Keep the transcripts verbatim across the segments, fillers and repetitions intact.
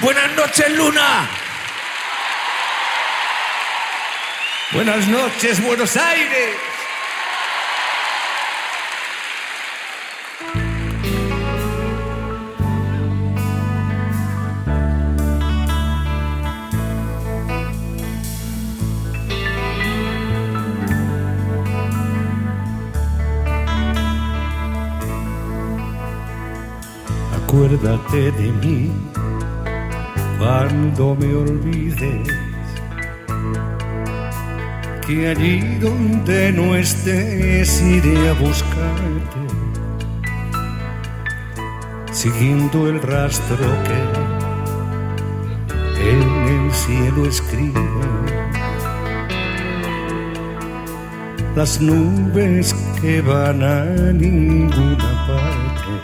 Buenas noches, Luna. Buenas noches, Buenos Aires. Acuérdate de mí cuando me olvides, que allí donde no estés iré a buscarte, siguiendo el rastro que en el cielo escribe las nubes que van a ninguna parte.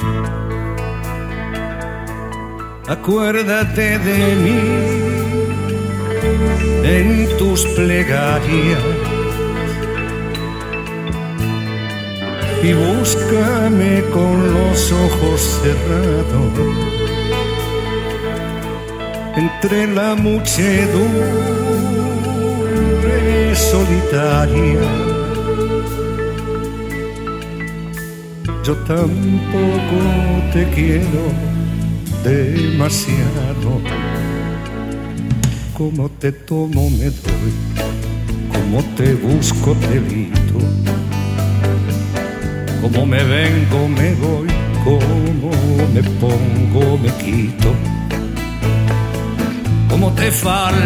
Acuérdate de mí en tus plegarias y búscame con los ojos cerrados entre la muchedumbre solitaria. Yo tampoco te quiero demasiado. Como te tomo me doy, como te busco te evito, como me vengo me voy, como me pongo me quito, como te falta